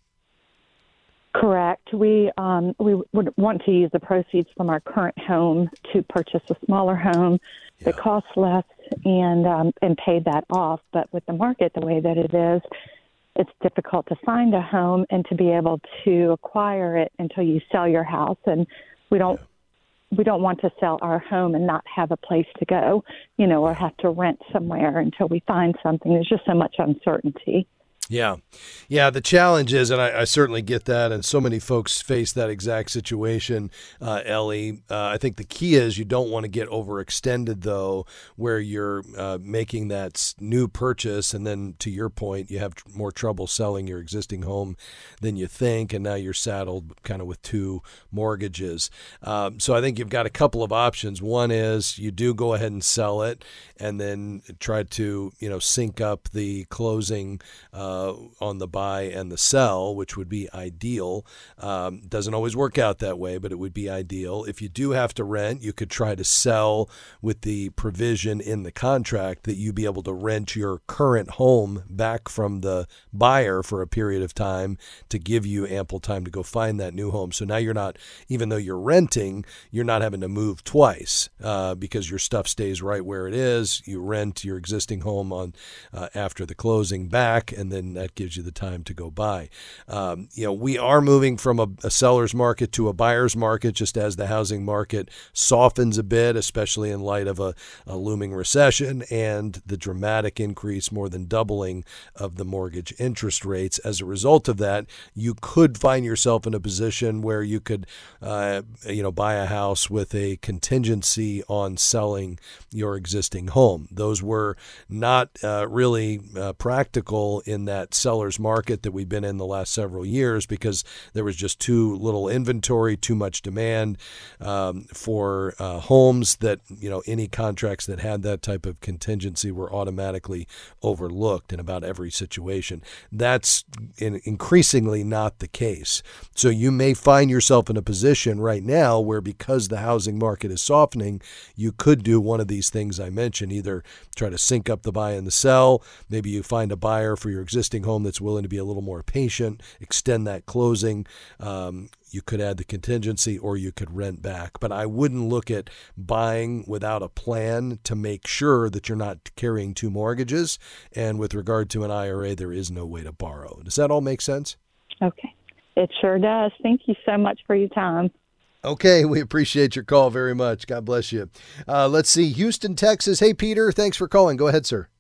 Correct. We um, we would want to use the proceeds from our current home to purchase a smaller home yeah. that costs less and um, and pay that off. But with the market the way that it is, it's difficult to find a home and to be able to acquire it until you sell your house. And we don't yeah. we don't want to sell our home and not have a place to go, you know, or have to rent somewhere until we find something. There's just so much uncertainty. Yeah. Yeah. The challenge is, and I, I certainly get that, and so many folks face that exact situation, uh, Ellie. Uh, I think the key is you don't want to get overextended, though, where you're uh, making that new purchase. And then, to your point, you have more trouble selling your existing home than you think. And now you're saddled kind of with two mortgages. Um, so I think you've got a couple of options. One is you do go ahead and sell it and then try to, you know, sync up the closing uh, on the buy and the sell, which would be ideal. Um, doesn't always work out that way, but it would be ideal. If you do have to rent, you could try to sell with the provision in the contract that you be able to rent your current home back from the buyer for a period of time to give you ample time to go find that new home. So now you're not, even though you're renting, you're not having to move twice uh, because your stuff stays right where it is. You rent your existing home on uh, after the closing back, and then that gives you the time to go buy. Um, you know, we are moving from a, a seller's market to a buyer's market just as the housing market softens a bit, especially in light of a, a looming recession and the dramatic increase, more than doubling, of the mortgage interest rates. As a result of that, you could find yourself in a position where you could, uh, you know, buy a house with a contingency on selling your existing home. Those were not uh, really uh, practical in that seller's market that we've been in the last several years because there was just too little inventory, too much demand um, for uh, homes that, you know, any contracts that had that type of contingency were automatically overlooked in about every situation. That's in increasingly not the case. So you may find yourself in a position right now where, because the housing market is softening, you could do one of these things I mentioned, either try to sync up the buy and the sell. Maybe you find a buyer for your existing home that's willing to be a little more patient, extend that closing. Um, you could add the contingency, or you could rent back. But I wouldn't look at buying without a plan to make sure that you're not carrying two mortgages. And with regard to an I R A, there is no way to borrow. Does that all make sense? Okay. It sure does. Thank you so much for your time. Okay, we appreciate your call very much. God bless you. Uh, let's see, Houston, Texas. Hey, Peter, thanks for calling. Go ahead, sir.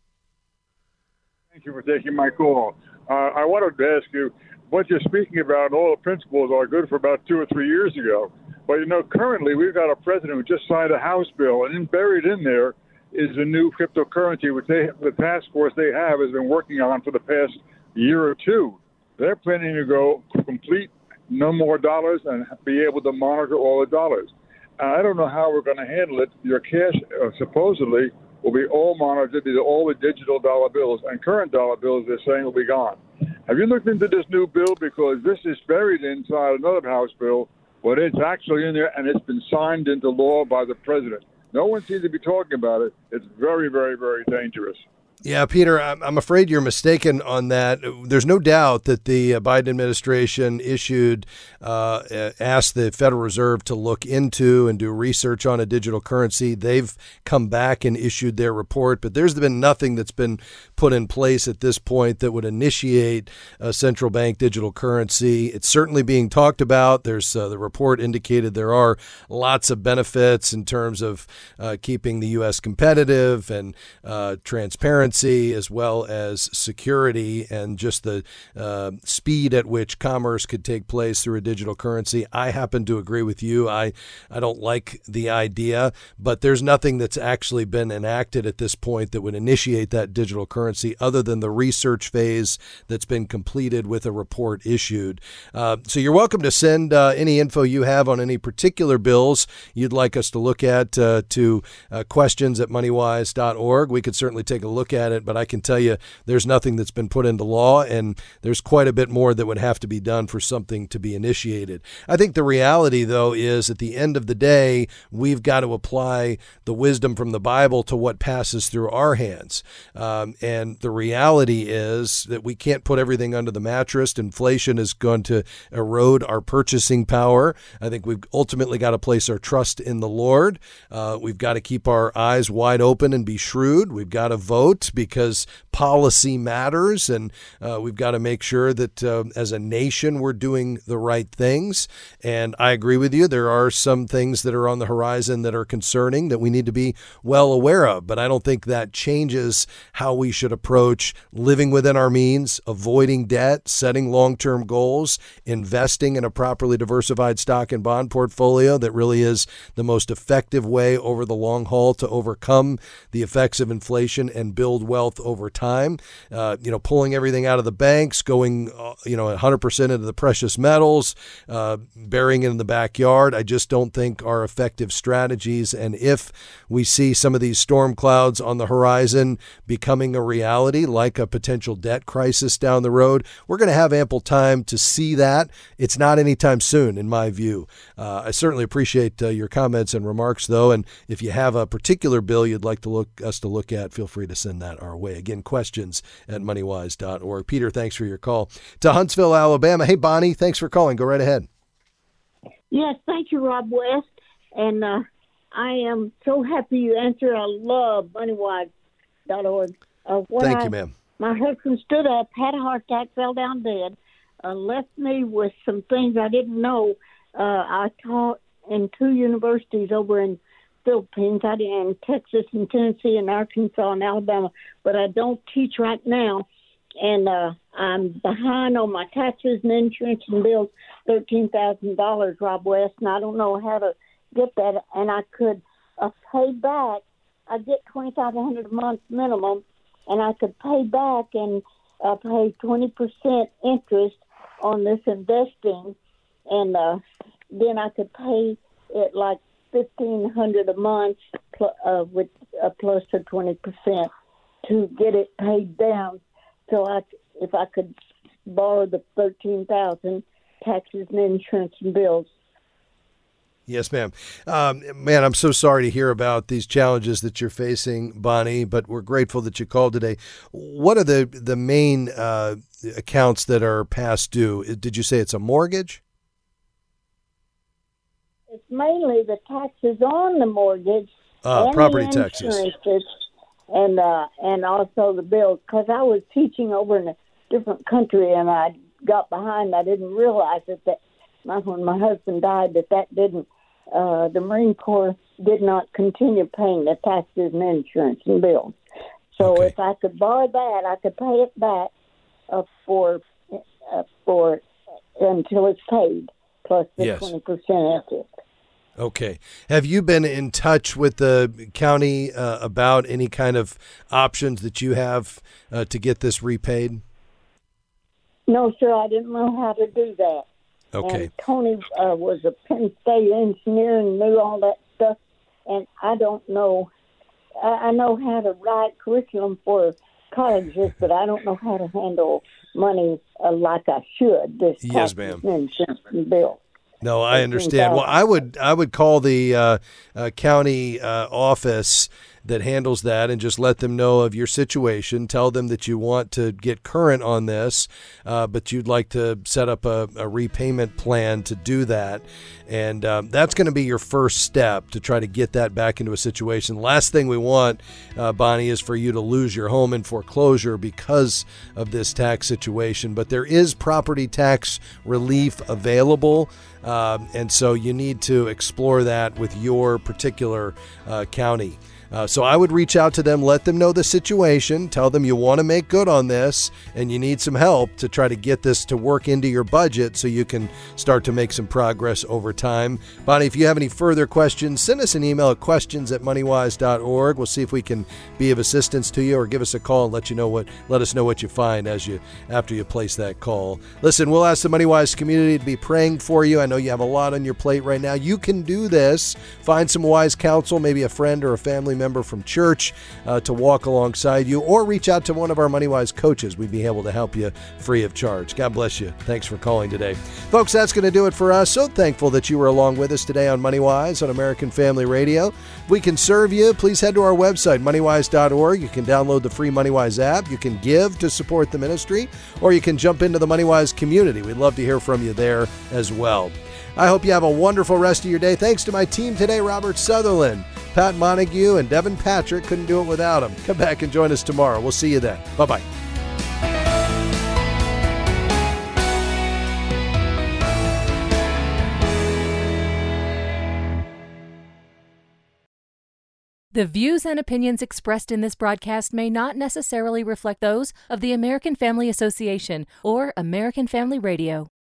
Thank you for taking my call. Uh, I wanted to ask you, what you're speaking about, all the principles are good for about two or three years ago. But, you know, currently we've got a president who just signed a House bill, and then buried in there is a new cryptocurrency, which they, the task force they have has been working on for the past year or two. They're planning to go complete no more dollars and be able to monitor all the dollars. Uh, I don't know how we're going to handle it. Your cash, uh, supposedly, will be all monitored, all the digital dollar bills, and current dollar bills, they're saying, will be gone. Have you looked into this new bill? Because this is buried inside another House bill, but it's actually in there, and it's been signed into law by the president. No one seems to be talking about it. It's very, very, very dangerous. Yeah, Peter, I'm afraid you're mistaken on that. There's no doubt that the Biden administration issued, uh, asked the Federal Reserve to look into and do research on a digital currency. They've come back and issued their report, but there's been nothing that's been put in place at this point that would initiate a central bank digital currency. It's certainly being talked about. There's uh, the report indicated there are lots of benefits in terms of uh, keeping the U S competitive and uh, transparent, as well as security and just the uh, speed at which commerce could take place through a digital currency. I happen to agree with you. I, I don't like the idea, but there's nothing that's actually been enacted at this point that would initiate that digital currency other than the research phase that's been completed with a report issued. Uh, so you're welcome to send uh, any info you have on any particular bills you'd like us to look at uh, to uh, questions at moneywise dot org. We could certainly take a look look at it, but I can tell you there's nothing that's been put into law, and there's quite a bit more that would have to be done for something to be initiated. I think the reality, though, is at the end of the day, we've got to apply the wisdom from the Bible to what passes through our hands. Um, and the reality is that we can't put everything under the mattress. Inflation is going to erode our purchasing power. I think we've ultimately got to place our trust in the Lord. Uh, we've got to keep our eyes wide open and be shrewd. We've got to vote because policy matters, and uh, we've got to make sure that uh, as a nation we're doing the right things. And I agree with you. There are some things that are on the horizon that are concerning that we need to be well aware of, but I don't think that changes how we should approach living within our means, avoiding debt, setting long-term goals, investing in a properly diversified stock and bond portfolio that really is the most effective way over the long haul to overcome the effects of inflation and build wealth over time. Uh, you know, pulling everything out of the banks, going, uh, you know, one hundred percent into the precious metals, uh, burying it in the backyard, I just don't think are effective strategies. And if we see some of these storm clouds on the horizon becoming a reality, like a potential debt crisis down the road, we're going to have ample time to see that. It's not anytime soon, in my view. Uh, I certainly appreciate uh, your comments and remarks, though. And if you have a particular bill you'd like to look us to look at, feel free to send that our way. Again, questions at moneywise dot org. Peter, thanks for your call. To Huntsville, Alabama. Hey, Bonnie, thanks for calling. Go right ahead. Yes, thank you, Rob West. And uh, I am so happy you answered. I love moneywise dot org. Uh, thank I, you, ma'am. My husband stood up, had a heart attack, fell down dead, uh, left me with some things I didn't know. Uh, I taught in two universities over in Philippines. I did in Texas and Tennessee and Arkansas and Alabama, but I don't teach right now. And uh, I'm behind on my taxes and insurance and bills, thirteen thousand dollars, Rob West, and I don't know how to get that. And I could uh, pay back. I get twenty-five hundred dollars a month minimum, and I could pay back and uh, pay twenty percent interest on this investing, and uh, then I could pay it like fifteen hundred dollars a month pl- uh, with a plus of twenty percent to get it paid down. So I, if I could borrow the thirteen thousand dollars, taxes and insurance and bills. Yes, ma'am. Um, man, I'm so sorry to hear about these challenges that you're facing, Bonnie, but we're grateful that you called today. What are the, the main uh, accounts that are past due? Did you say it's a mortgage? It's mainly the taxes on the mortgage, uh, and property the taxes, and uh, and also the bills. Because I was teaching over in a different country, and I got behind. I didn't realize it that when my husband died, that that didn't. Uh, the Marine Corps did not continue paying the taxes and insurance and bills. So okay. if I could borrow that, I could pay it back uh, for uh, for until it's paid, plus the yes. twenty percent interest. Okay. Have you been in touch with the county uh, about any kind of options that you have uh, to get this repaid? No, sir. I didn't know how to do that. Okay. And Tony uh, was a Penn State engineer and knew all that stuff. And I don't know. I, I know how to write curriculum for colleges, but I don't know how to handle money uh, like I should. This yes, ma'am. Insurance and bill. No, I understand. Well, I would I would call the uh, uh, county uh, office that handles that and just let them know of your situation. Tell them that you want to get current on this, uh, but you'd like to set up a, a repayment plan to do that. And um, that's going to be your first step to try to get that back into a situation. Last thing we want, uh, Bonnie, is for you to lose your home in foreclosure because of this tax situation. But there is property tax relief available. Um, and so you need to explore that with your particular uh, county. Uh, so I would reach out to them, let them know the situation, tell them you want to make good on this and you need some help to try to get this to work into your budget so you can start to make some progress over time. Bonnie, if you have any further questions, send us an email at questions at moneywise dot org. We'll see if we can be of assistance to you, or give us a call and let you know what let us know what you find as you after you place that call. Listen, we'll ask the MoneyWise community to be praying for you. I know you have a lot on your plate right now. You can do this. Find some wise counsel, maybe a friend or a family member member from church uh, to walk alongside you, or reach out to one of our MoneyWise coaches. We'd be able to help you free of charge. God bless you. Thanks for calling today. Folks, that's going to do it for us. So thankful that you were along with us today on MoneyWise on American Family Radio. If we can serve you, please head to our website, money wise dot org. You can download the free MoneyWise app. You can give to support the ministry, or you can jump into the MoneyWise community. We'd love to hear from you there as well. I hope you have a wonderful rest of your day. Thanks to my team today, Robert Sutherland, Pat Montague, and Devin Patrick. Couldn't do it without them. Come back and join us tomorrow. We'll see you then. Bye-bye. The views and opinions expressed in this broadcast may not necessarily reflect those of the American Family Association or American Family Radio.